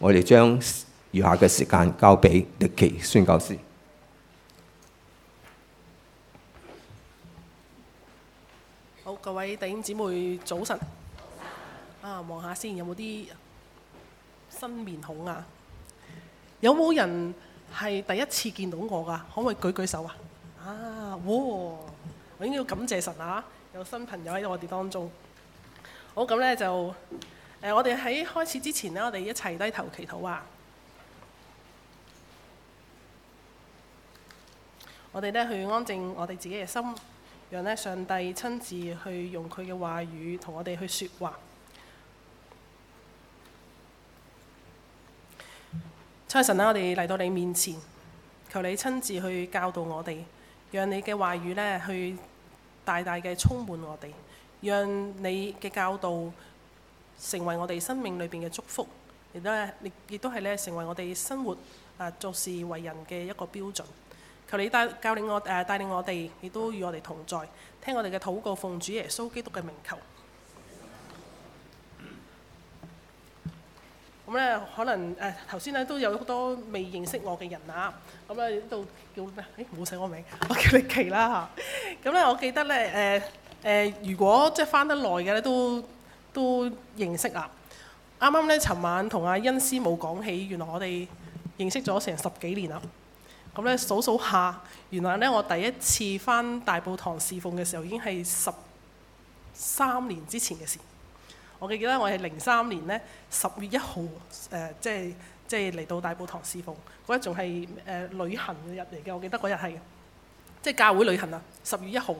我哋將餘下嘅時間交俾歷奇宣教師。 好，各位弟兄姊妹早晨。望下先，有冇啲新面孔啊？有冇人係第一次見到我㗎？可唔可以舉舉手啊？我應該要感謝神啊！有新朋友喺我哋當中。好，咁咧就我哋喺開始之前呢，我哋一齊低頭祈禱啊！我哋咧去安靜我哋自己嘅心，讓咧上帝親自去用佢嘅話語同我哋去説話。親神啊，我哋嚟到你面前，求你親自去教導我哋，讓你嘅話語咧去大大嘅充滿我哋，讓你嘅教導成為我哋生命裏邊嘅祝福，亦都係咧成為我哋生活做事為人嘅一個標準。求你帶領我哋，亦都與我哋同在，聽我哋嘅禱告，奉主耶穌基督嘅名求。咁咧可能頭先咧都有好多未認識我嘅人啊，咁咧呢度叫咩？冇寫我名，我叫歷奇啦嚇。咁咧我記得咧如果即係返得耐嘅咧都認識啦。啱啱咧尋晚同阿恩師母講起，原來我哋認識咗成10幾年啦。咁咧數下，原來咧我第一次返大埔堂侍奉嘅時候已經係13年之前嘅事。我記得我係03年咧10月1號即係嚟到大埔堂侍奉，嗰日仲係旅行嘅日嚟嘅。我記得嗰日係即係教會旅行啊，10月1號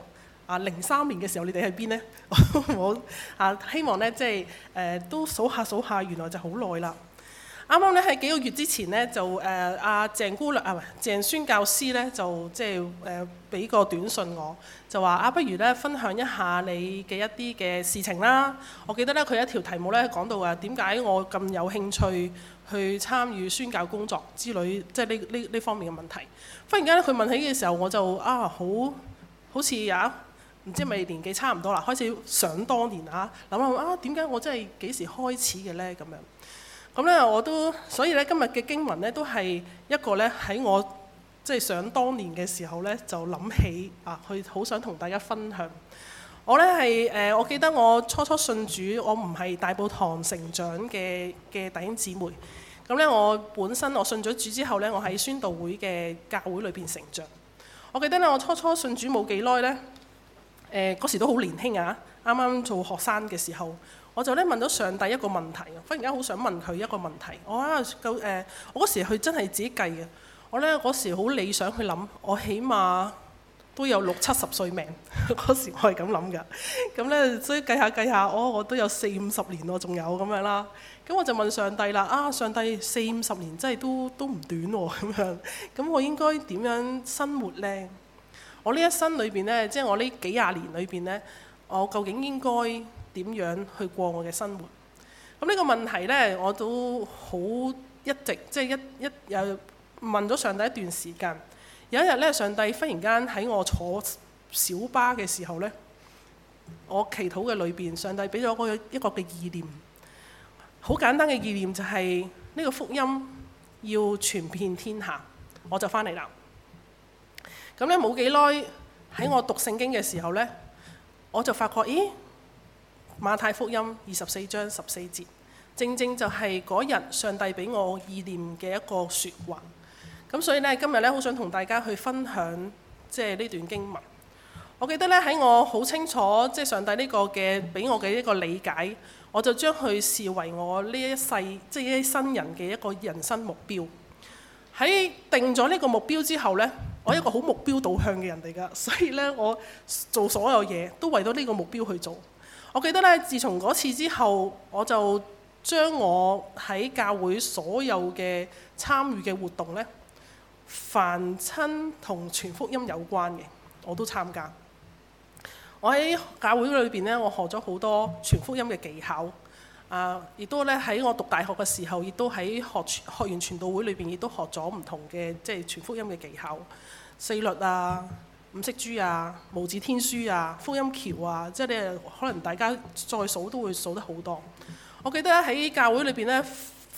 03年嘅時候，你哋喺邊呢？我希望咧即係都數下，原來就好耐啦。啱啱咧喺幾個月之前咧，就鄭宣教師咧就即係俾個短信我，就話不如咧分享一下你嘅一啲嘅事情啦。我記得咧佢有一條題目咧講到點解我咁有興趣去參與宣教工作之類，即係呢方面嘅問題。忽然間咧佢問起嘅時候，我就好似唔知係咪年紀差唔多啦，開始想當年諗點解我真係幾時開始嘅咧咁樣。咁咧所以咧今日嘅經文咧都係一個咧喺我即係想當年嘅時候咧就諗起去好想同大家分享。我咧係我記得我初信主，我唔係大埔堂成長嘅弟兄姊妹。咁咧我本身我信咗主之後咧，我喺宣道會嘅教會裏邊成長。我記得咧我初信主冇幾耐咧，嗰時都好年輕啱啱做學生嘅時候。我就咧問咗上帝一個問題，忽然間好想問佢一個問題。我嗰時佢真係自己計嘅。我咧嗰時好理想去諗，我起碼都有60-70歲命。嗰時我係咁諗㗎。咁咧所以計下，我都有40-50年喎，仲有咁樣啦。咁我就問上帝啦，上帝40-50年真係都唔短喎咁樣。咁我應該點樣生活咧？我呢一生裏邊咧，即係我呢幾廿年裏邊咧，我究竟應該點樣去過我嘅生活？咁呢個問題呢，我都好一直即係又問咗上帝一段時間。有一日呢，上帝忽然間喺我坐小巴嘅時候呢，我祈禱嘅裏邊，上帝俾咗一個嘅意念，好簡單嘅意念就係呢個福音要傳遍天下，我就返嚟啦。咁呢冇幾耐喺我讀聖經嘅時候呢，我就發覺馬太福音24章14節，正正就係嗰日上帝俾我意念嘅一個説話。咁所以咧，今日咧好想同大家去分享即係呢段經文。我記得咧喺我好清楚即係上帝呢個嘅俾我嘅一個理解，我就將佢視為我呢一世即係一生人嘅一個人生目標。喺定咗呢個目標之後咧，我係一個好目標導向嘅人嚟㗎，所以咧我做所有嘢都為咗呢個目標去做。我記得咧，自從嗰次之後，我就將我喺教會所有嘅參與嘅活動咧，凡親同傳福音有關嘅，我都參加。我喺教會裏邊咧，我學咗好多傳福音嘅技巧，亦都咧喺我讀大學嘅時候，亦都喺學完傳道會裏邊，亦都學咗唔同嘅即係傳福音嘅技巧，四律五色珠無字天書福音橋即係你可能大家再數都會數得好多。我記得喺教會裏邊咧，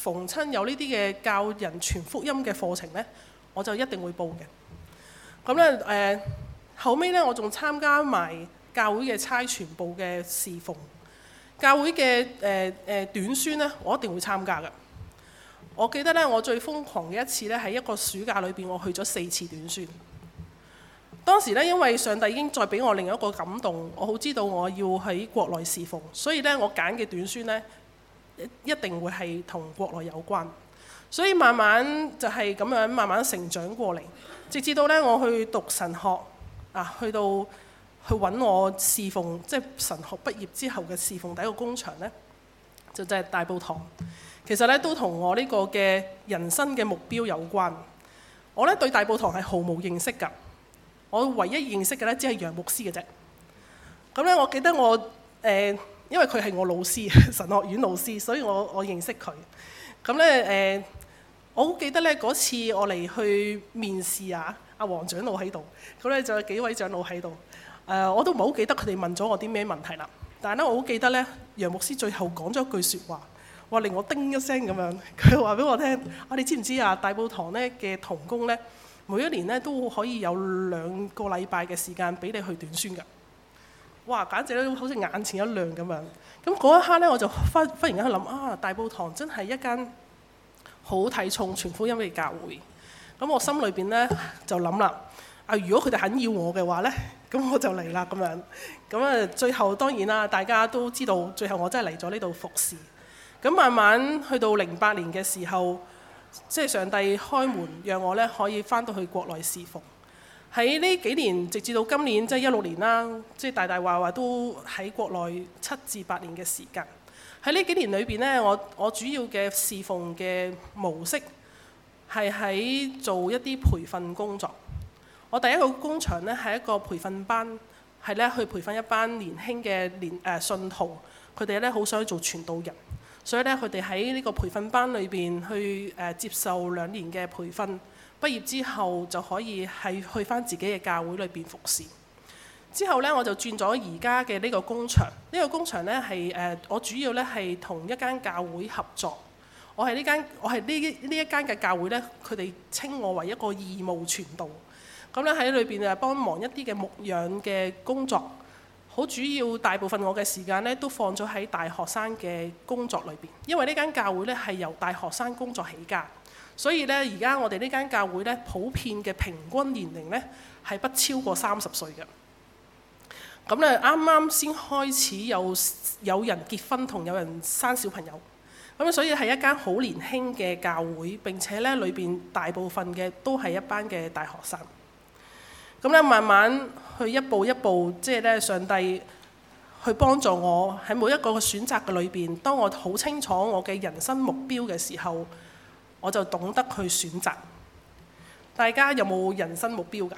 逢親有呢啲嘅教人傳福音嘅課程呢，我就一定會報嘅。咁咧後尾咧，我仲參加埋教會嘅差傳部嘅侍奉，教會嘅短宣咧，我一定會參加嘅。我記得咧，我最瘋狂嘅一次咧，喺一個暑假裏邊，我去咗4次短宣。當時咧，因為上帝已經再俾我另一個感動，我好知道我要喺國內侍奉，所以咧我揀嘅短宣咧一定會係同國內有關。所以慢慢就係咁樣慢慢成長過嚟，直至到咧我去讀神學啊，去揾我侍奉，即係神學畢業之後嘅侍奉第一個工場咧，就係大埔堂。其實咧都同我呢個嘅人生嘅目標有關。我咧對大埔堂係毫無認識㗎。我唯一認識嘅咧，只係楊牧師嘅啫。咁咧，我記得我因為佢係我老師，神學院老師，所以我認識佢。咁咧我好記得咧嗰次我嚟去面試啊，阿黃長老喺度，咁咧就有幾位長老喺度。我都唔係好記得佢哋問咗我啲咩問題啦。但係咧，我好記得咧，楊牧師最後講咗一句説話，話令我叮一聲咁樣。佢話俾我聽：你知唔知啊？大埔堂咧嘅同工咧，每一年咧都可以有2個禮拜嘅時間俾你去短宣㗎。哇！簡直咧好似眼前一亮咁樣。咁嗰一刻咧，我就忽然間去諗啊，大埔堂真係一間好睇重傳福音嘅教會。咁我心裏邊咧就諗啦，如果佢哋肯要我嘅話咧，咁我就嚟啦咁樣。咁最後當然啦，大家都知道，最後我真係嚟咗呢度服侍。咁慢慢去到08年嘅時候，即係上帝開門，讓我咧可以返到去國內侍奉。喺呢幾年，直至到今年即係16年啦，即係大話都喺國內7至8年嘅時間。喺呢幾年裏邊咧，我主要嘅侍奉嘅模式係喺做一啲培訓工作。我第一個工場咧係一個培訓班，係咧去培訓一班年輕嘅信徒，佢哋咧好想做傳道人。所以咧，佢哋喺呢個培訓班裏邊去接受2年嘅培訓，畢業之後就可以係去返自己嘅教會裏邊服侍。之後咧，我就轉咗而家嘅呢個工場。呢個工場咧係我主要咧係同一間教會合作。我係呢一間嘅教會咧，佢哋稱我為一個義務傳道。咁咧喺裏邊幫忙一啲嘅牧養嘅工作。好主要大部分我嘅時間咧都放咗喺大學生嘅工作裏邊，因為呢間教會咧係由大學生工作起家，所以咧而家我哋呢間教會咧普遍嘅平均年齡咧係不超過30歲嘅。咁咧啱啱先開始有人結婚同有人生小朋友，咁所以係一間好年輕嘅教會，並且咧裏邊大部分嘅都係一班嘅大學生。咁咧慢慢去一步一步，即係咧上帝去幫助我喺每一個選擇嘅裏邊。當我好清楚我嘅人生目標嘅時候，我就懂得去選擇。大家有冇人生目標㗎？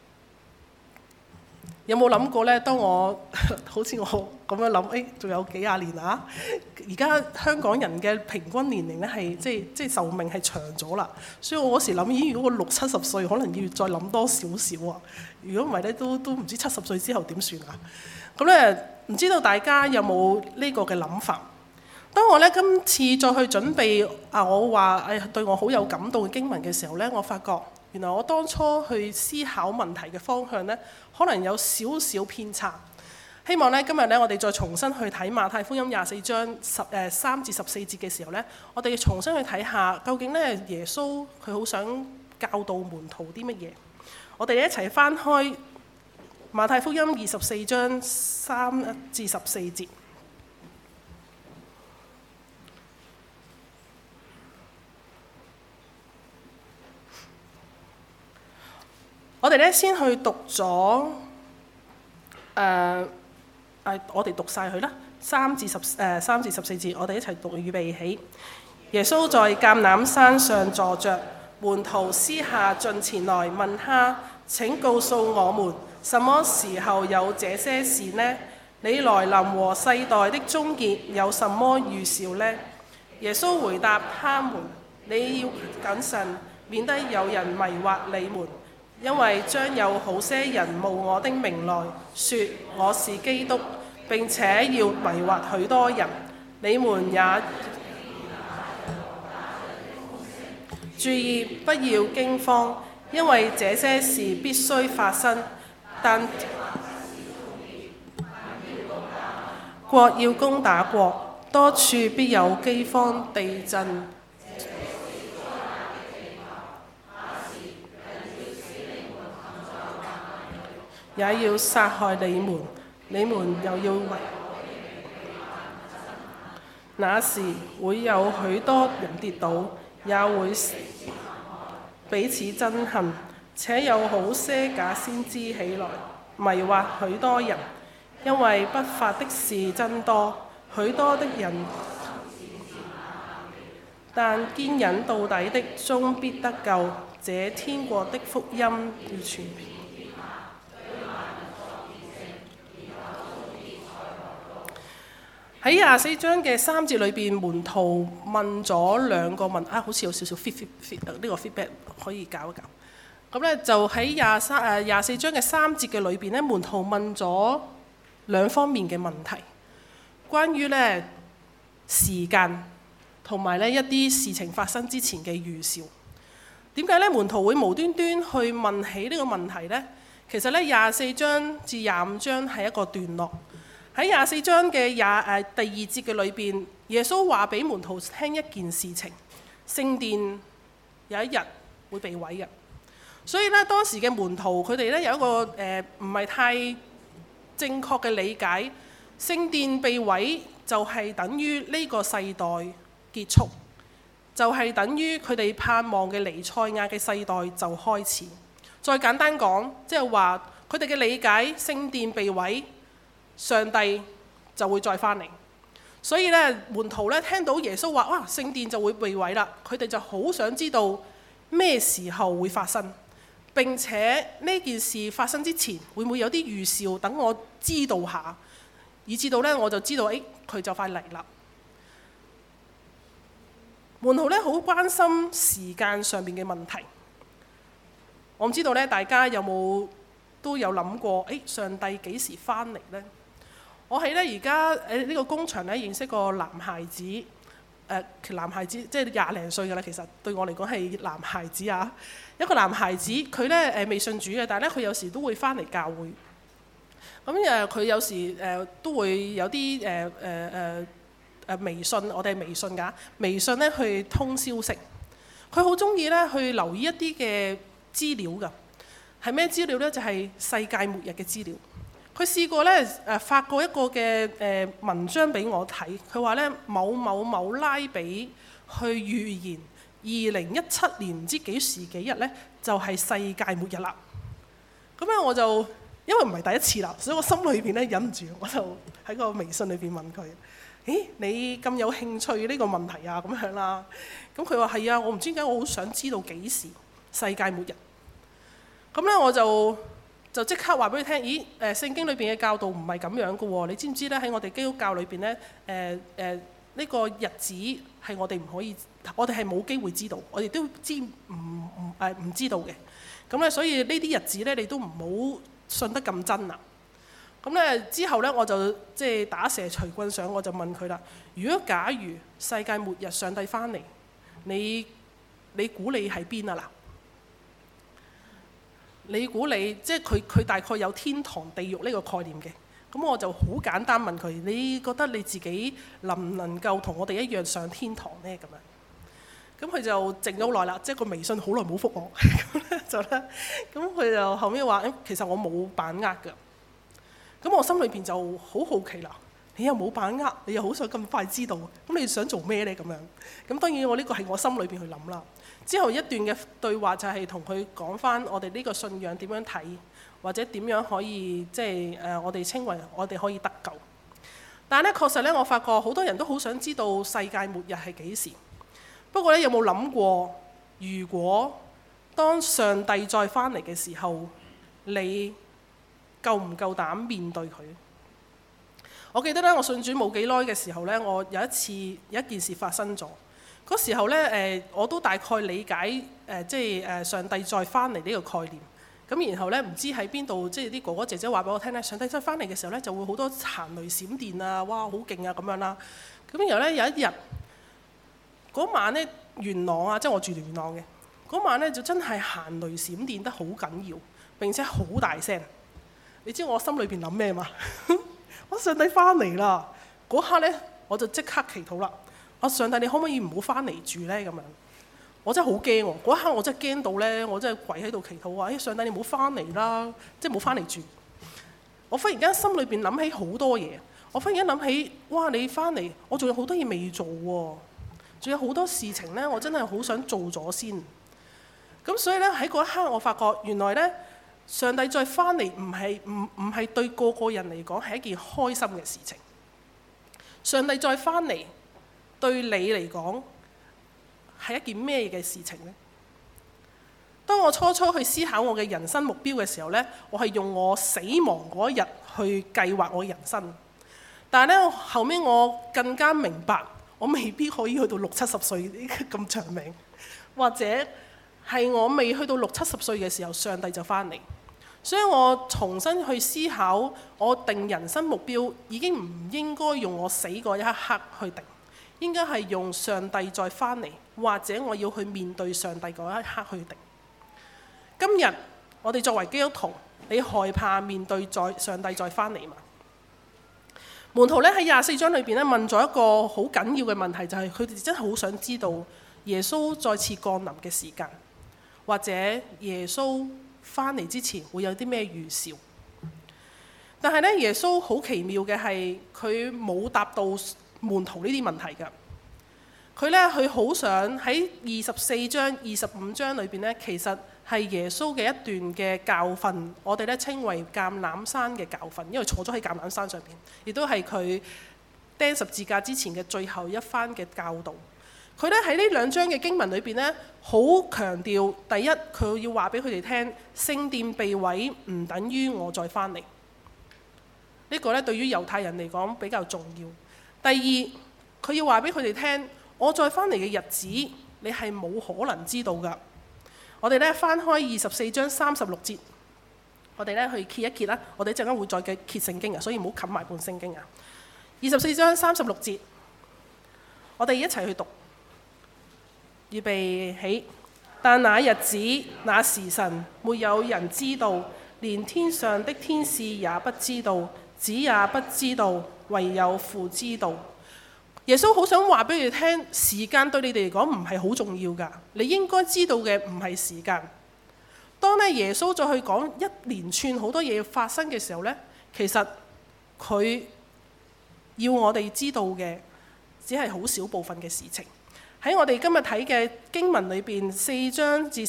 有冇諗過咧？當我好似我咁樣諗，仲有幾廿年啊！而家香港人嘅平均年齡咧係即係壽命係長咗啦，所以我嗰時諗，如果我60-70歲，可能要再諗多少少啊！如果唔係咧，都唔知70歲之後點算啊！咁咧，唔知道大家有冇呢個嘅諗法？當我咧今次再去準備我話對我好有感動嘅經文嘅時候咧，我發覺原來我當初去思考問題嘅方向咧，可能有少少偏差。希望咧今日咧我哋再重新去睇馬太福音24章3至14節嘅時候咧，我哋重新去睇下究竟咧耶穌佢好想教導門徒啲乜嘢。我哋一齊翻開馬太福音24章3至14節。我哋咧先去讀咗我哋讀晒佢啦，3至14節，我哋一齊讀，預備起。耶穌在橄欖山上坐着，門徒私下進前來問他：請告訴我們，什麼時候有這些事呢？你來臨和世代的終結有什麼預兆呢？耶穌回答他們：你要謹慎，免得有人迷惑你們。因為將有好些人冒我的名來說我是基督，並且要迷惑許多人。你們也注意不要驚慌，因為這些事必須發生，但國要攻打國，多處必有饑荒、地震。也要殺害你們，你們又要為。那時會有許多人跌倒，也會彼此憎恨，且有好些假先知起來，迷惑許多人。因為不法的事真多，許多的人，但堅忍到底的終必得救。這天國的福音要傳遍。喺24章嘅3節裏邊，門徒問咗2個問好似有少少 fit 呢個 feedback 可以搞一搞。咁咧就喺24章嘅3節嘅裏邊咧，門徒問咗2方面嘅問題，關於咧時間同埋咧一啲事情發生之前嘅預兆。點解咧門徒會無端端去問起呢個問題呢？其實咧24章至25章係一個段落。喺24章嘅第2節嘅裏邊，耶穌話俾門徒聽一件事情：聖殿有一日會被毀嘅。所以咧當時嘅門徒佢哋咧有一個唔係太正確嘅理解，聖殿被毀就係等於呢個世代結束，就係等於佢哋盼望嘅彌賽亞嘅世代就開始。再簡單講，即係話佢哋嘅理解，聖殿被毀，上帝就會再返嚟。所以咧門徒咧聽到耶穌話哇聖殿就會被毀啦，佢哋就好想知道咩時候會發生，並且呢件事發生之前會唔會有啲預兆等我知道下，以至到咧我就知道佢就快嚟啦。門徒咧好關心時間上面嘅問題。我唔知道咧大家都有諗過上帝幾時返嚟呢？我喺咧而家呢個工場咧認識個男孩子，男孩子即係20零歲㗎啦。其實對我嚟講係男孩子啊，一個男孩子，佢咧未信主嘅，但係咧佢有時都會返嚟教會。咁佢有時都會有啲微信，我哋係微信㗎，微信咧去通消息。佢好中意咧去留意一啲嘅資料㗎，係咩資料呢？就係世界末日嘅資料。佢試過咧發過一個嘅文章俾我睇，佢話咧某某某拉比去預言2017年唔知幾時幾日咧就係世界末日啦。咁咧我就因為唔係第一次啦，所以我心裏邊咧忍唔住，我就喺個微信裏邊問佢：你咁有興趣呢個問題啊？咁樣啦。咁佢話係啊，我唔知點解我好想知道幾時世界末日。咁咧我就即刻話俾佢聽，聖經裏邊嘅教導唔係咁樣嘅喎。你知唔知咧？喺我哋基督教裏邊咧，呢個日子係我哋唔可以，我哋係冇機會知道，我哋都知唔知道嘅。咁咧，所以呢啲日子咧，你都唔好信得咁真啦。咁咧之後咧，我就即係打蛇隨棍上，我就問佢啦：如果假如世界末日上帝翻嚟，你估你喺邊啊嗱？你估你即係佢大概有天堂地獄呢個概念嘅。咁我就好簡單問佢：你覺得你自己能唔能夠同我哋一樣上天堂呢？咁樣。咁佢就靜咗好耐啦，即係個微信好耐冇覆我。咁佢就後面話：其實我冇把握㗎。咁我心裏邊就好好奇啦。你又冇把握，你又好想咁快知道，咁你想做咩呢？咁樣。咁當然我呢個係我心裏邊去諗啦。之後一段嘅對話就係同佢講返我哋呢個信仰點樣睇，或者點樣可以即係我哋稱為我哋可以得救。但係咧確實咧，我發覺好多人都好想知道世界末日係幾時。不過咧，有冇諗過，如果當上帝再返嚟嘅時候，你夠唔夠膽面對佢？我記得咧，我信主冇幾耐嘅時候咧，我有一件事發生咗。嗰時候咧，我都大概理解即係上帝再翻嚟呢個概念。咁然後咧，唔知喺邊度，即係啲哥哥姐姐話俾我聽咧，上帝再翻嚟嘅時候咧，就會好多行雷閃電啊，哇，好勁啊咁樣啦。咁然後咧有一日嗰晚咧， 元朗啊，即係我住元朗嘅嗰晚咧，就真係行雷閃電得好緊要，並且好大聲。你知我心裏邊諗咩嘛？我上帝翻嚟啦！嗰刻咧，我就即刻祈禱啦。我上帝，你可唔可以唔好翻嚟住咧？咁樣我真係好驚喎！嗰刻我真係驚到咧，我真係跪喺度祈禱話：上帝，你唔好翻嚟啦！即係唔好翻嚟住。我忽然間心裏邊諗起好多嘢。我忽然間諗起，哇！你翻嚟，我仲有好多嘢未做喎，仲有好多事情咧，我真係好想做咗先。咁所以咧，喺嗰一刻，我發覺原來咧，上帝再翻嚟唔係對個個人嚟講係一件開心嘅事情。上帝再翻嚟對你嚟講係一件咩嘅事情呢？當我初初去思考我嘅人生目標嘅時候呢，我係用我死亡嗰一日去計劃我人生。但係咧，後尾我更加明白，我未必可以去到60-70歲咁長命，或者係我未去到60-70歲嘅時候，上帝就翻嚟。所以我重新去思考，我定人生目標已經唔應該用我死嗰一刻去定，應該係用上帝再翻嚟，或者我要去面對上帝嗰一刻去定。今日我哋作為基督徒，你害怕面對上帝再翻嚟嘛？門徒咧喺24章裏邊咧問咗一個好緊要嘅問題，就係佢哋真係好想知道耶穌再次降臨嘅時間，或者耶穌翻嚟之前會有啲咩預兆。但係咧，耶穌好奇妙嘅係佢冇答到門徒呢啲問題㗎。佢好想喺24章、25章裏邊咧，其實係耶穌嘅一段嘅教訓，我哋咧稱為橄欖山嘅教訓，因為坐咗喺橄欖山上邊，亦都係佢釘十字架之前嘅最後一番嘅教導。佢咧喺呢兩章嘅經文裏邊咧，好強調第一，佢要話俾佢哋聽，聖殿被毀唔等於我再翻嚟。呢個咧對於猶太人嚟講比較重要。第二，佢要話俾佢哋聽，我再翻嚟嘅日子，你係冇可能知道㗎。我哋咧翻開24章36節，我哋咧去揭一揭啦。我哋一陣間會再嘅揭聖經啊，所以唔好冚埋本聖經啊。24章36節，我哋一齊去讀。預備起，但那日子、那時辰，沒有人知道，連天上的天使也不知道，子也不知道，唯有父知道。耶穌好想話俾你哋聽，時間對你哋嚟講唔係好重要㗎，你應該知道嘅唔係時間。當咧耶穌再去講一連串好多嘢發生嘅時候呢，其實佢要我哋知道嘅只係好少部分嘅事情。喺我哋今日睇嘅經文裏邊，4至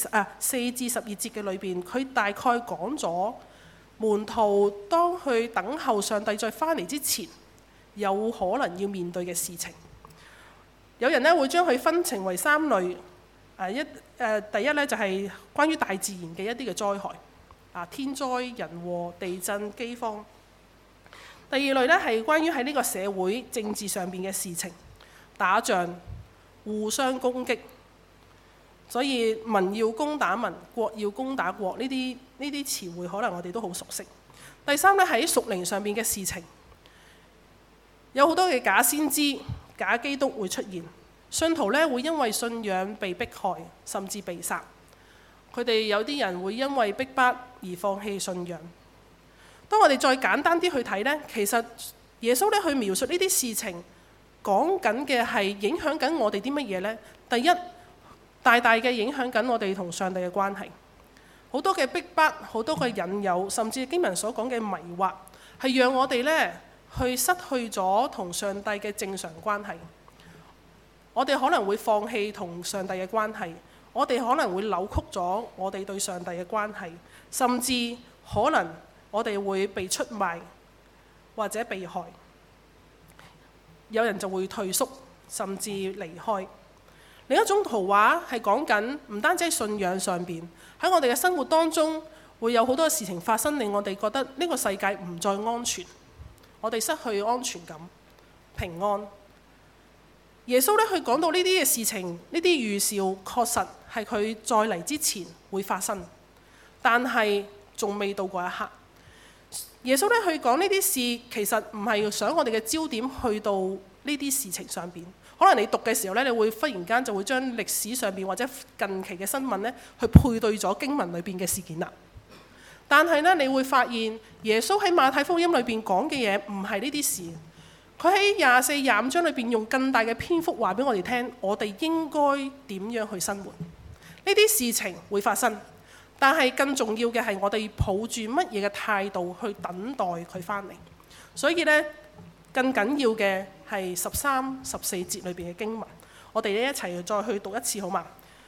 12節嘅裏邊，佢大概講咗門徒當去等候上帝再翻嚟之前，有可能要面對嘅事情。有人咧會將佢分成為3類。第一咧就係關於大自然嘅一啲嘅災害，天災人禍、地震、饑荒。第二類咧係關於喺呢個社會政治上邊嘅事情，打仗、互相攻擊，所以民要攻打民，國要攻打國，呢啲詞彙可能我哋都好熟悉。第三咧喺屬靈上邊嘅事情，有好多嘅假先知、假基督會出現，信徒咧會因為信仰被迫害，甚至被殺。佢哋有啲人會因為逼迫而放棄信仰。當我哋再簡單啲去睇呢，其實耶穌咧去描述呢啲事情，講緊嘅係影響緊我哋啲乜嘢呢？第一，大大嘅影響緊我哋同上帝嘅關係。好多嘅逼迫，好多嘅引誘，甚至經文所講嘅迷惑，係讓我哋呢去失去咗同上帝嘅正常關係。我哋可能會放棄同上帝嘅關係，我哋可能會扭曲咗我哋對上帝嘅關係，甚至可能我哋會被出賣或者被害。有人就會退縮，甚至離開。另一種圖畫係講緊唔單止喺信仰上邊，喺我哋嘅生活當中會有好多事情發生，令我哋覺得呢個世界唔再安全，我哋失去安全感、平安。耶穌咧，佢講到呢啲嘅事情，呢啲預兆確實係佢再嚟之前會發生，但係仲未到嗰一刻。耶穌咧去講呢啲事，其實唔係想我哋嘅焦點去到呢啲事情上邊， 可能你讀嘅時候咧，你會忽然間就會將歷史上邊或者近期嘅新聞咧，去配對咗經文裏邊嘅事件啦。但係咧，你會發現耶穌喺馬太福音裏邊講嘅嘢唔係呢啲事。佢喺24、25章裏邊用更大嘅篇幅話俾我哋聽，我哋應該點樣去生活。呢啲事情會發生，但係更重要嘅係我哋抱住乜嘢嘅態度去等待佢翻嚟。所以咧，更緊要嘅係13、14節裏邊嘅經文，我哋咧一齊再去讀一次好嘛？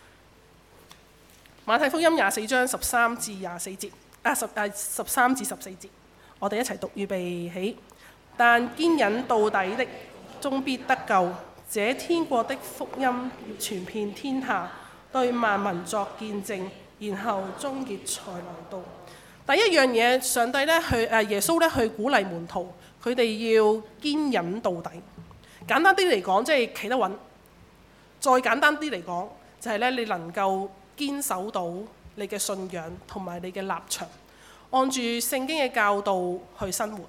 馬太福音24章13至24節，13至14節，我哋一齊讀，預備起。但堅忍到底的，終必得救。這天國的福音要傳遍天下，對萬民作見證，然後終結才來到。第一樣嘢，上帝咧去耶穌咧去鼓勵門徒，佢哋要堅忍到底。簡單啲嚟講，即係企得穩；再簡單啲嚟講，就係咧你能夠堅守到你嘅信仰同埋你嘅立場，按住聖經嘅教導去生活。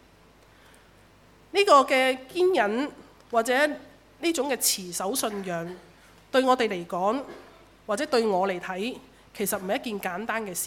呢個嘅堅忍或者呢種嘅持守信仰，對我哋嚟講，或者對我嚟睇，其實唔係一件簡單嘅事。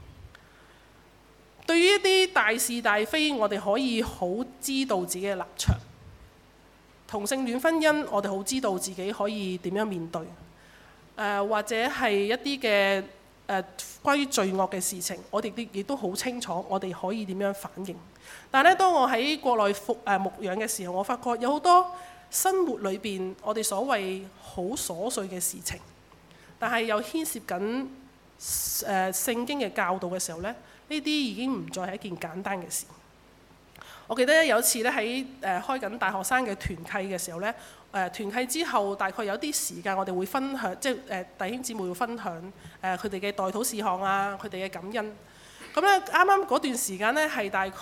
對於一啲大是大非，我哋可以好知道自己嘅立場。同性戀婚姻，我哋好知道自己可以點樣面對。或者係一啲嘅關於罪惡嘅事情，我哋亦都好清楚，我哋可以點樣反應。但係咧，當我喺國內牧養嘅時候，我發覺有好多生活裏邊我哋所謂好瑣碎嘅事情，但係又牽涉緊聖經嘅教導嘅時候咧，呢啲已經唔再係一件簡單嘅事。我記得有一次咧喺開緊大學生嘅團契嘅時候咧，團契之後大概有啲時間，我哋會分享，即係弟兄姊妹會分享佢哋嘅代禱事項啊，佢哋嘅感恩。咁咧啱啱嗰段時間咧係大概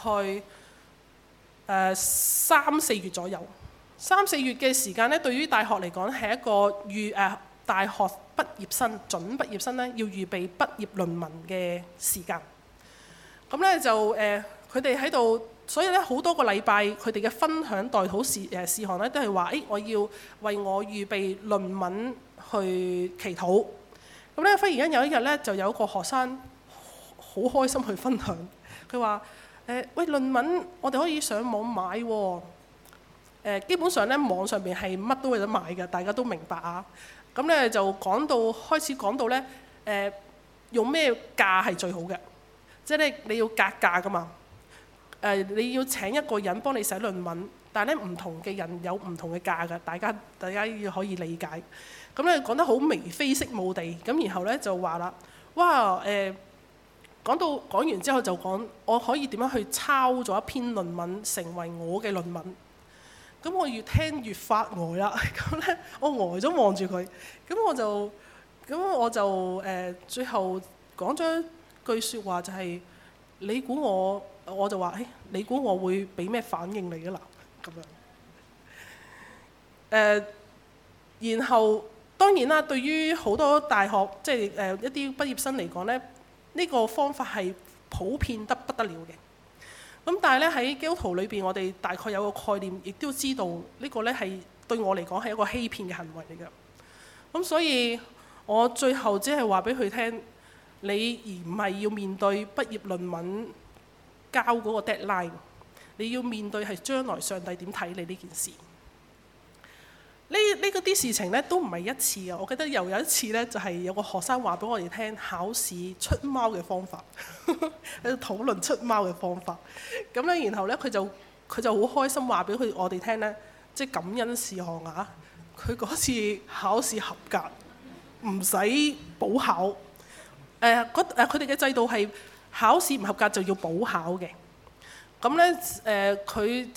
3、4月左右。3、4月嘅時間咧，對於大學嚟講係一個大學畢業生、準畢業生咧要預備畢業論文嘅時間。咁咧就佢哋喺度。所以咧好多個禮拜，佢哋嘅分享代禱事項咧，都係話：我要為我預備論文去祈禱。咁咧，忽然間有一日咧，就有一個學生好開心去分享。佢話：喂，論文我哋可以上網買喎。基本上咧，網上邊係乜都有得買嘅，大家都明白啊。咁咧就開始講到咧，用咩價係最好嘅？即係咧你要格價㗎嘛。你要請一個人幫你寫論文，但係咧唔同嘅人有唔同嘅價㗎，大家要可以理解。咁咧講得好眉飛色舞地，咁然後咧就話啦，哇講完之後就講，我可以點樣去抄咗一篇論文成為我嘅論文？咁我越聽越發呆啦。咁咧我呆咗望住佢，咁我就最後講咗一句説話，就係你估我就話：你估我會俾咩反應你㗎啦？咁樣。然後當然啦，對於好多大學即係一啲畢業生嚟講咧，呢個方法係普遍得不得了嘅。咁但係咧喺基督徒裏邊，我哋大概有個概念，亦都知道呢個咧係對我嚟講係一個欺騙嘅行為嚟嘅。咁所以我最後只係話俾佢聽，你而唔係要面對畢業論文交嗰個 deadline， 你要面對係將來上帝點睇你呢件事。呢嗰啲事情咧都唔係一次嘅。我記得又有一次咧，就係有個學生話俾我哋聽考試出貓嘅方法，喺度討論出貓嘅方法。咁咧，然後咧佢就好開心話俾我哋聽咧，即係感恩事項啊！佢嗰次考試合格，唔使補考。佢哋嘅制度係考試唔合格就要補考嘅。咁咧佢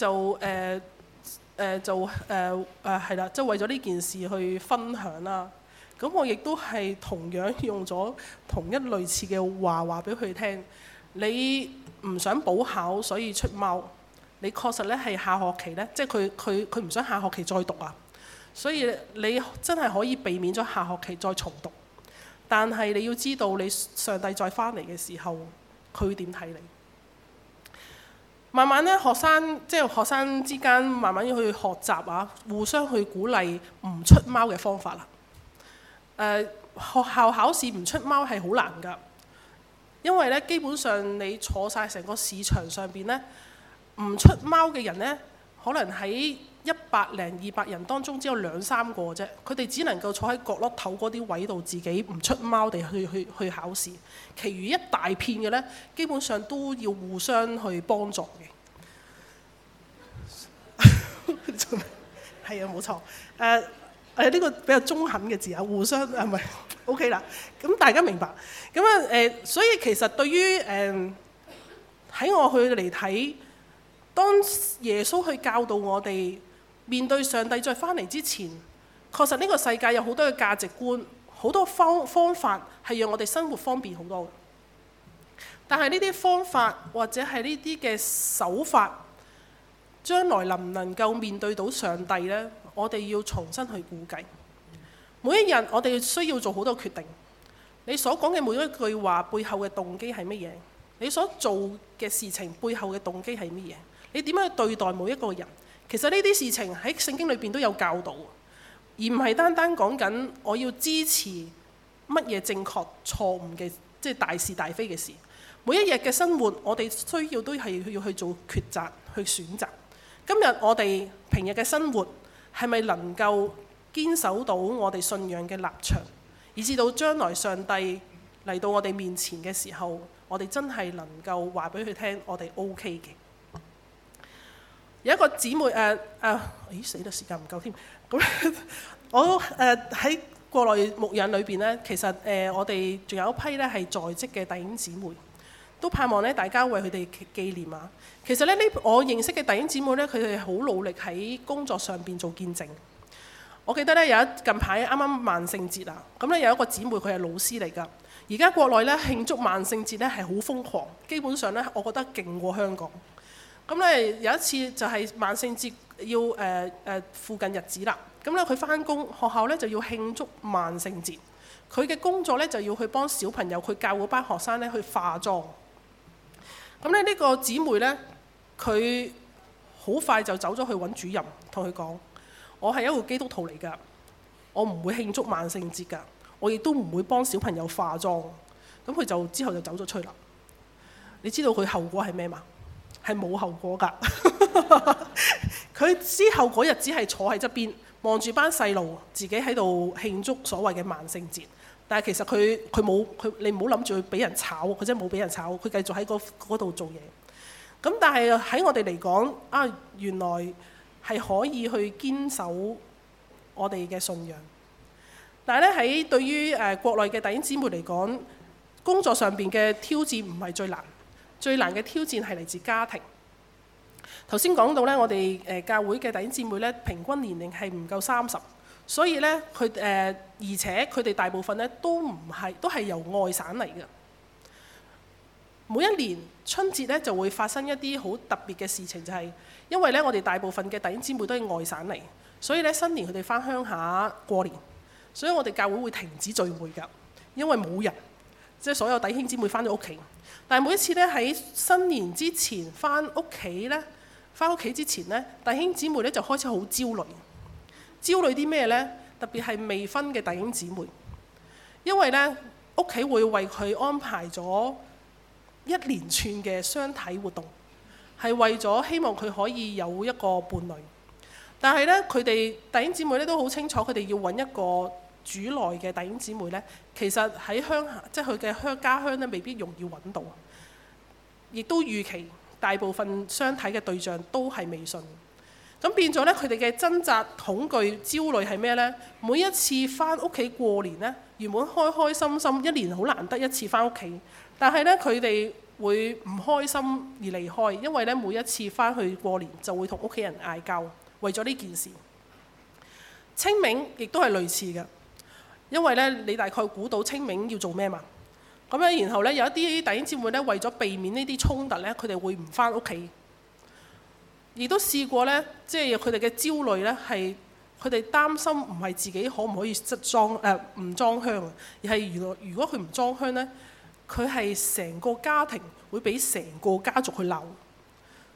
係啦，即係為咗呢件事去分享啦。咁我亦都係同樣用咗同一類似嘅話俾佢聽。你唔想補考，所以出貓。你確實咧係下學期咧，即係佢唔想下學期再讀啊。所以你真係可以避免咗下學期再重讀。但係你要知道，你上帝再翻嚟嘅時候，佢點睇你？ 慢慢咧，學生之間慢慢要去學習啊，互相去鼓勵唔出貓嘅方法啦。學校考試唔出貓係好難㗎，因為咧基本上你坐晒成個市場上邊咧，唔出貓嘅人咧，可能喺100零200人當中只有2、3個啫。佢哋只能夠坐喺角落頭嗰啲位度，自己唔出貓地去考試。其餘一大片嘅咧，基本上都要互相去幫助嘅。係啊，冇錯。呢個比較中肯嘅字啊，互相係咪 OK 啦？咁大家明白。咁啊所以其實對於喺我去嚟睇，當耶穌去教導我哋面對上帝再翻嚟之前，確實呢個世界有好多嘅價值觀，好多方法係讓我哋生活方便好多嘅。但係呢啲方法或者係呢啲嘅手法，將來能唔能夠面對到上帝呢？我哋要重新去估計。每一日我哋需要做好多決定。你所講嘅每一句話背後嘅動機係乜嘢？你所做嘅事情背後嘅動機係乜嘢？你點樣去對待每一個人？其實呢啲事情喺聖經裏邊都有教導，而唔係單單講緊我要支持乜嘢正確錯誤嘅，即係大是大非嘅事。每一日嘅生活，我哋需要都係要去做抉擇，去選擇。今日我哋平日嘅生活係咪能夠堅守到我哋信仰嘅立場，以至到將來上帝嚟到我哋面前嘅時候，我哋真係能夠話俾佢聽，我哋 OK 嘅。有一個姊妹死啦，時間唔夠添。咁我喺國內牧養裏邊呢，其實我哋仲有一批咧係在職嘅弟兄姊妹，都盼望咧大家為佢哋紀念啊。其實咧我認識嘅弟兄姊妹咧，佢哋好努力喺工作上邊做見證。我記得咧近排啱啱萬聖節啊，咁咧有一個姊妹佢係老師嚟㗎。而家國內咧慶祝萬聖節咧係好瘋狂，基本上咧我覺得勁過香港。咁咧有一次就係萬聖節要附近日子啦，咁咧佢返工學校咧就要慶祝萬聖節，佢嘅工作咧就要去幫小朋友，佢教嗰班學生咧去化妝。咁咧呢個姊妹咧，佢好快就走咗去揾主任，同佢講：我係一個基督徒嚟㗎，我唔會慶祝萬聖節㗎，我亦都唔會幫小朋友化妝。咁佢就之後就走咗出去啦。你知道佢後果係咩嘛？係冇後果㗎。佢之後嗰日只係坐喺側邊望住班細路，自己喺度慶祝所謂嘅萬聖節。但係其實佢冇你唔好諗住佢俾人炒，佢真係冇俾人炒，佢繼續喺嗰度做嘢。咁但係喺我哋嚟講啊，原來係可以去堅守我哋嘅信仰。但係咧喺對於國內嘅弟兄姊妹嚟講，工作上邊嘅挑戰唔係最難，最難嘅挑戰係嚟自家庭。頭先講到咧，我哋教會嘅弟兄姊妹咧，平均年齡係唔夠30，所以咧而且佢哋大部分咧都係由外省嚟嘅。每一年春節咧就會發生一啲好特別嘅事情，就係因為咧我哋大部分嘅弟兄姊妹都係外省嚟，所以咧新年佢哋返鄉下過年，所以我哋教會會停止聚會㗎，因為冇人，即係所有弟兄姊妹返咗屋企。但係每一次咧喺新年之前返屋企之前咧，弟兄姊妹咧就開始好焦慮。焦慮啲咩呢？特別係未婚嘅弟兄姊妹，因為咧屋企會為佢安排咗一連串嘅相睇活動，係為咗希望佢可以有一個伴侶。但係咧佢哋弟兄姊妹咧都好清楚，佢哋要揾一個主內嘅弟兄姊妹咧，其實喺鄉下，即係佢嘅家鄉咧，未必容易揾到。亦都預期大部分相睇嘅對象都係未信。咁變咗咧，佢哋嘅掙扎、恐懼、焦慮係咩呢？每一次返屋企過年呢，原本開開心心，一年好難得一次返屋企，但係咧佢哋會唔開心而離開，因為咧每一次返去過年就會同屋企人嗌交，為咗呢件事。清明亦都係類似嘅，因為咧你大概估到清明要做咩嘛？咁咧然後咧有一啲弟兄姊妹咧為咗避免呢啲衝突咧，佢哋會唔返屋企。亦都試過咧，即係佢哋嘅焦慮咧，係佢哋擔心唔係自己可唔可以唔裝香，而係如果佢唔裝香咧，佢係成個家庭會俾成個家族去鬧。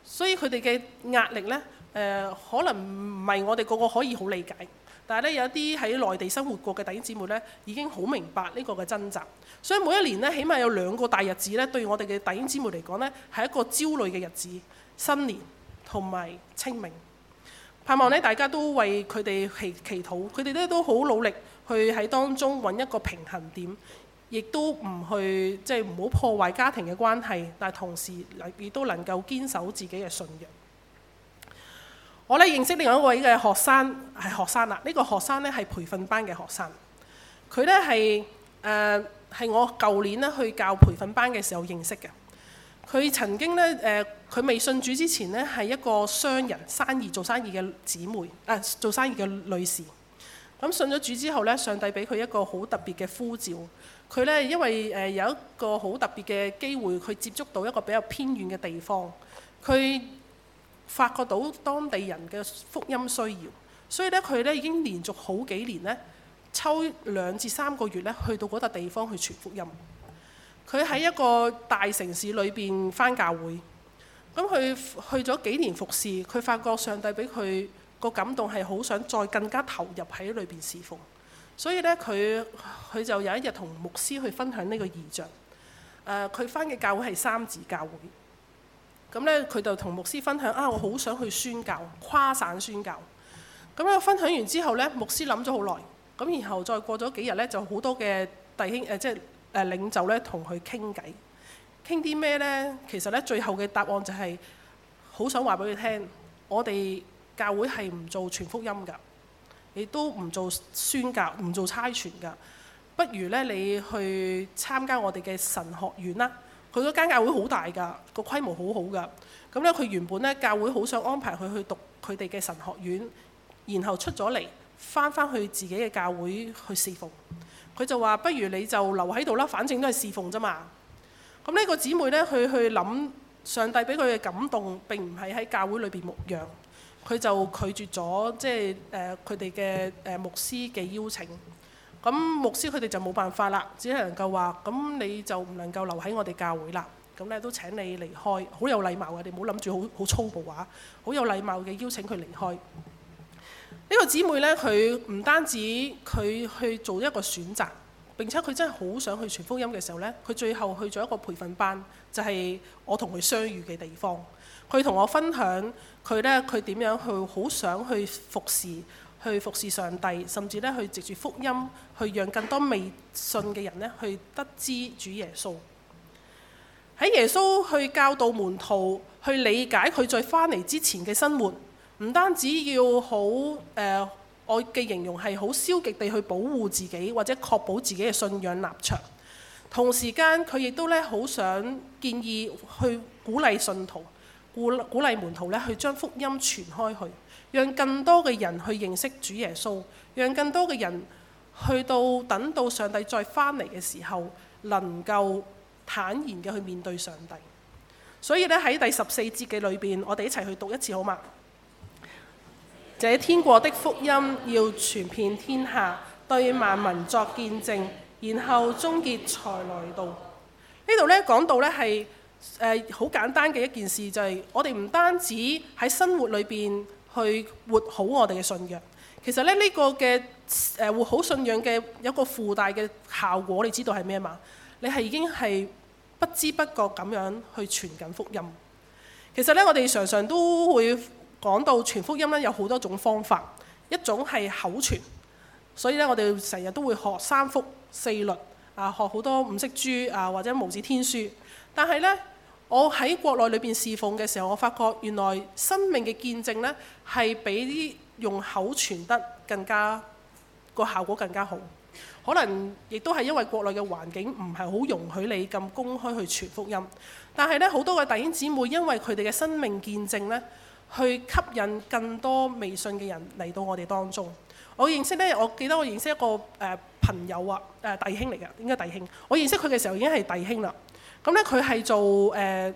所以佢哋嘅壓力呢，可能唔係我哋個個可以好理解。但係咧，有啲喺內地生活過嘅弟兄姊妹咧，已經好明白呢個嘅掙扎。所以每一年咧，起碼有2個大日子咧，對我哋嘅弟兄姊妹嚟講咧，係一個焦慮嘅日子，新年同埋清明。盼望咧，大家都為佢哋祈禱，佢哋咧都好努力去喺當中揾一個平衡點，亦都唔去唔好破壞家庭嘅關係，但係同時亦都能夠堅守自己嘅信仰。我咧認識另外一位嘅學生啦，呢個學生咧係培訓班嘅學生，佢咧係我舊年咧去教培訓班嘅時候認識嘅。佢曾經咧佢未信主之前咧係一個商人，做生意嘅姊妹，做生意嘅女士。咁信咗主之後咧，上帝俾佢一個好特別嘅呼召。佢咧因為有一個好特別嘅機會，佢接觸到一個比較偏遠嘅地方，佢發覺到當地人嘅福音需要，所以咧佢咧已經連續好幾年咧抽2至3個月咧去到嗰笪地方去傳福音。佢喺一個大城市裏邊返教會，咁佢去咗幾年服侍，佢發覺上帝俾佢個感動係好想再更加投入喺裏邊侍奉，所以咧佢就有一日同牧師去分享呢個異象。佢返嘅教會係三自教會。咁咧，佢就同牧師分享我好想去宣教，跨省宣教。咁咧分享完之後咧，牧師諗咗好耐。咁然後再過咗幾日咧，就好多嘅弟兄領袖咧同佢傾偈。傾啲咩咧？其實咧最後嘅答案就係好想話俾佢聽，我哋教會係唔做傳福音㗎，亦都唔做宣教，唔做差傳㗎。不如咧你去參加我哋嘅神學院啦。佢嗰間教會好大㗎，個規模好好㗎。咁咧，佢原本咧教會好想安排佢去讀佢哋嘅神學院，然後出咗嚟返去自己嘅教會去侍奉。佢就話：不如你就留喺度啦，反正都係侍奉啫嘛。咁呢個姊妹咧，佢去諗上帝俾佢嘅感動，並唔係喺教會裏邊牧養，佢就拒絕咗佢哋嘅牧師嘅邀請。咁牧師佢哋就冇辦法啦，只係能夠話：咁你就唔能夠留喺我哋教會啦。咁咧都請你離開，好有禮貌嘅，你唔好諗住好粗暴話，好有禮貌嘅邀請佢離開。呢個姊妹咧，佢唔單止佢去做一個選擇，並且佢真係好想去傳福音嘅時候咧，佢最後去咗一個培訓班，就係我同佢相遇嘅地方。佢同我分享佢點樣去好想去服侍上帝，甚至咧去藉住福音去讓更多未信嘅人咧去得知主耶穌。喺耶穌去教導門徒去理解佢再返嚟之前嘅生活，唔單止要好我嘅形容係好消極地去保護自己或者確保自己嘅信仰立場，同時間佢亦都咧好想建議去鼓勵信徒、鼓勵門徒咧去將福音傳開去。讓更多嘅人去認識主耶穌，讓更多嘅人去到等到上帝再返嚟嘅時候，能夠坦然嘅去面對上帝。所以咧喺第14節嘅裏邊，我哋一齊去讀一次好嗎？這天國的福音要傳遍天下，對萬民作見證，然後終結才來到。呢度咧講到咧係好簡單嘅一件事，就係我哋唔單止喺生活裏邊去活好我哋嘅信仰，其實咧呢個嘅活好信仰嘅有一個附帶嘅效果，你知道係咩嘛？你係已經係不知不覺咁樣去傳緊福音。其實咧我哋常常都會講到傳福音咧有好多種方法，一種係口傳，所以咧我哋成日都會學3福4律學好多五色珠或者無字天書。但係咧我喺國內裏邊侍奉嘅時候，我發覺原來生命嘅見證咧係比啲用口傳得更加個效果更加好。可能亦都係因為國內嘅環境唔係好容許你咁公開去傳福音。但係咧好多嘅弟兄姊妹因為佢哋嘅生命見證咧，去吸引更多未信嘅人嚟到我哋當中。我記得我認識一個朋友弟兄嚟㗎，應該弟兄。我認識佢嘅時候已經係弟兄啦。咁咧佢係做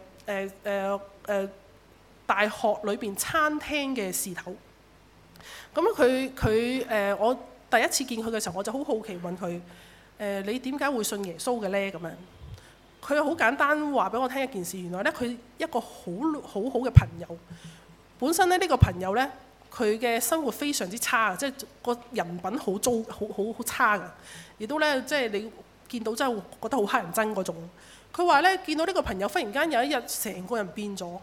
大學裏邊餐廳嘅事頭。咁我第一次見佢嘅時候，我就好好奇問佢：你點解會信耶穌嘅咧？咁樣佢好簡單話俾我聽一件事，原來咧佢一個好嘅朋友，本身咧呢個朋友咧佢嘅生活非常之差，即係個人品好糟，好差㗎，亦都咧即係你見到真係覺得好乞人憎嗰種。佢話咧見到呢個朋友忽然間有一日成個人變咗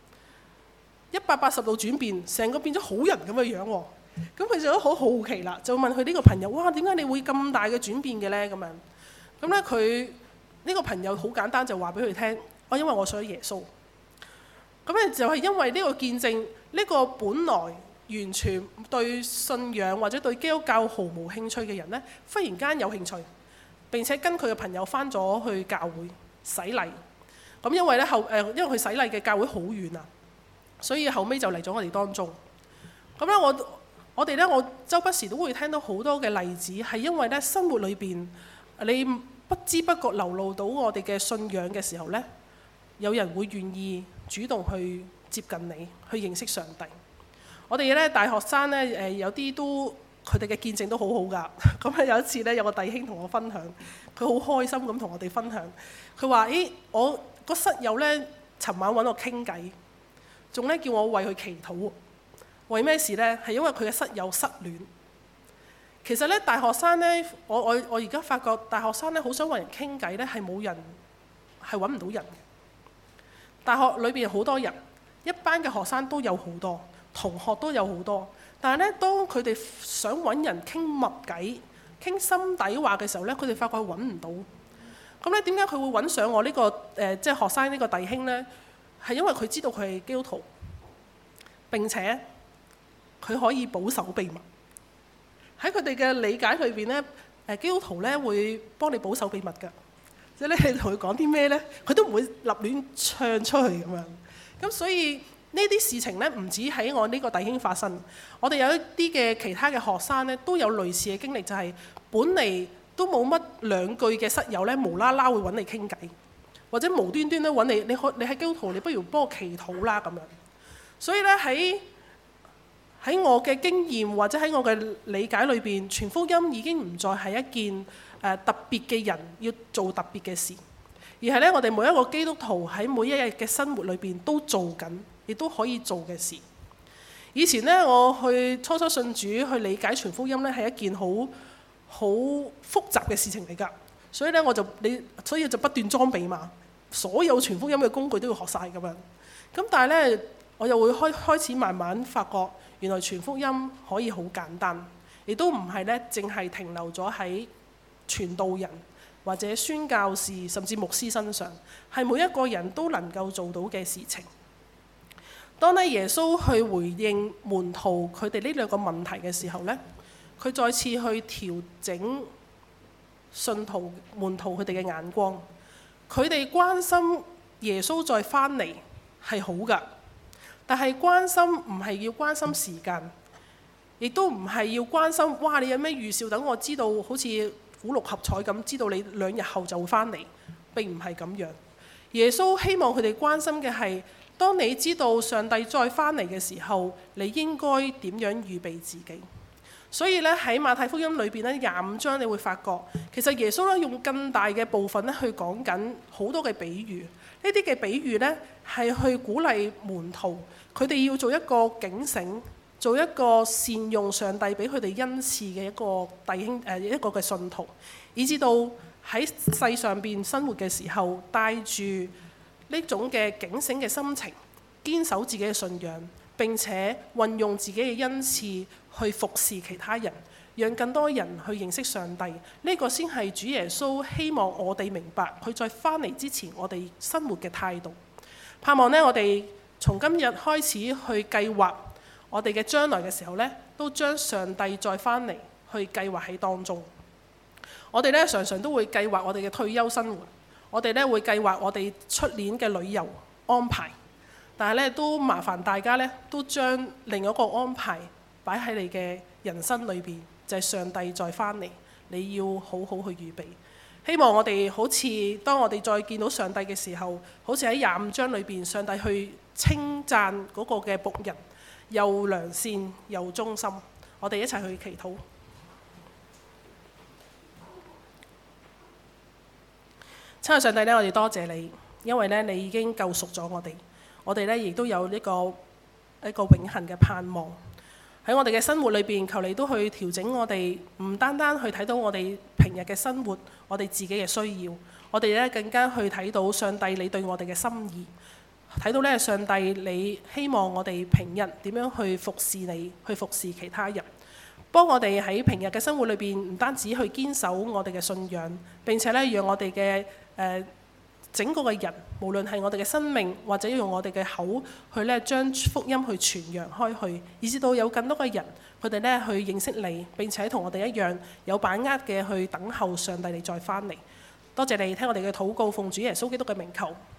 180度轉變，成個變咗好人咁嘅樣喎。咁佢就都好好奇啦，就問佢呢個朋友：哇，點解你會咁大嘅轉變嘅咧？咁樣咁咧，佢呢個朋友好簡單就話俾佢聽：因為我信耶穌。咁咧就係因為呢個見證，呢個本來完全對信仰或者對基督教毫無興趣嘅人咧，忽然間有興趣，並且跟佢嘅朋友翻咗去教會洗禮。咁因為咧因為佢洗禮嘅教會好遠啊，所以後尾就嚟咗我哋當中。咁咧我哋咧，我周不時都會聽到好多嘅例子，係因為咧生活裏邊你不知不覺流露到我哋嘅信仰嘅時候咧，有人會願意主動去接近你，去認識上帝。我哋咧大學生咧有啲都佢哋嘅見證都好好㗎。咁咧有一次咧有個弟兄同我分享，佢好開心咁同我哋分享，佢話：我個室友咧尋晚揾我傾偈，仲咧叫我為佢祈禱。為咩事呢？係因為佢嘅室友失戀。其實咧，大學生咧，我而家發覺大學生咧，好想揾人傾偈咧，係冇人，係揾唔到人嘅。大學裏邊好多人，一班嘅學生都有好多，同學都有好多。但係咧，當佢哋想揾人傾密偈、傾心底話嘅時候咧，佢哋發覺揾唔到。咁咧，點解佢會揾上我呢個即係學生呢個弟兄呢？係因為佢知道佢係基督徒，並且佢可以保守秘密。喺佢哋嘅理解裏邊咧，基督徒咧會幫你保守秘密㗎。即係咧，你同佢講啲咩咧，佢都唔會立亂唱出去咁樣。咁所以呢啲事情咧，唔止喺我呢個弟兄發生。我哋有一啲嘅其他嘅學生咧，都有類似嘅經歷，就係本嚟都冇乜兩句嘅室友咧，無啦啦會揾你傾偈，或者無端端咧揾你，你係基督徒，你不如幫我祈禱啦咁樣。所以咧喺我嘅經驗或者喺我嘅理解裏邊，傳福音已經唔再係一件特別嘅人要做特別嘅事，而係咧我哋每一個基督徒喺每一日嘅生活裏邊都做緊，亦都可以做嘅事。以前咧我去初信主去理解傳福音咧係一件好複雜嘅事情嚟㗎，所以咧所以就不斷裝備嘛，所有傳福音嘅工具都要學晒咁樣。咁但係咧我又會開始慢慢發覺，原來傳福音可以好簡單，亦都唔係咧淨係停留咗喺傳道人或者宣教士甚至牧師身上，係每一個人都能夠做到嘅事情。當咧耶穌去回應門徒佢哋呢兩個問題嘅時候咧，佢再次去調整信徒門徒佢哋嘅眼光。佢哋關心耶穌再返嚟係好㗎，但係關心唔係要關心時間，亦都唔係要關心哇你有咩預兆等我知道，好似虎六合彩咁知道你2日後就會返嚟。並唔係咁樣。耶穌希望佢哋關心嘅係，當你知道上帝再返嚟嘅時候，你應該點樣預備自己。所以咧喺馬太福音裏邊咧25章，你會發覺其實耶穌咧用更大嘅部分咧去講緊好多嘅比喻。呢啲嘅比喻咧係去鼓勵門徒，佢哋要做一個警醒，做一個善用上帝俾佢哋恩賜嘅一個弟兄一個嘅信徒，以至到喺世上邊生活嘅時候，帶住呢種嘅警醒嘅心情，堅守自己嘅信仰，並且運用自己嘅恩賜去服侍其他人，讓更多人去認識上帝。呢個先係主耶穌希望我哋明白，佢再返嚟之前我哋生活嘅態度。盼望呢，我哋從今日開始去計劃我哋嘅將來嘅時候呢，都將上帝再返嚟去計劃喺當中。我哋呢，常常都會計劃我哋嘅退休生活，我哋呢會計劃我哋出年嘅旅遊安排，但係呢，都麻煩大家呢，都將另一個安排擺喺你嘅人生裏邊，就係上帝再返嚟，你要好好去預備。希望我哋好似當我哋再見到上帝嘅時候，好似喺25章裏邊，上帝去稱讚嗰個嘅僕人，又良善又忠心。我哋一齊去祈禱。 親愛上帝咧，我哋多謝你，因為咧你已經救贖咗我哋，我哋咧亦都有一個永恆嘅盼望。喺我哋嘅生活裏邊，求你都去調整我哋，唔單單去睇到我哋平日嘅生活，我哋自己嘅需要，我哋咧更加去睇到上帝你對我哋嘅心意，睇到咧上帝你希望我哋平日點樣去服侍你，去服侍其他人，幫我哋喺平日嘅生活裏邊，唔單止去堅守我哋嘅信仰，並且咧讓我哋嘅整個嘅人，無論係我哋嘅生命，或者用我哋嘅口去咧將福音去傳揚開去，以至到有更多嘅人佢哋咧去認識你，並且同我哋一樣有把握嘅去等候上帝你再翻嚟。多謝你聽我哋嘅禱告，奉主耶穌基督嘅名求。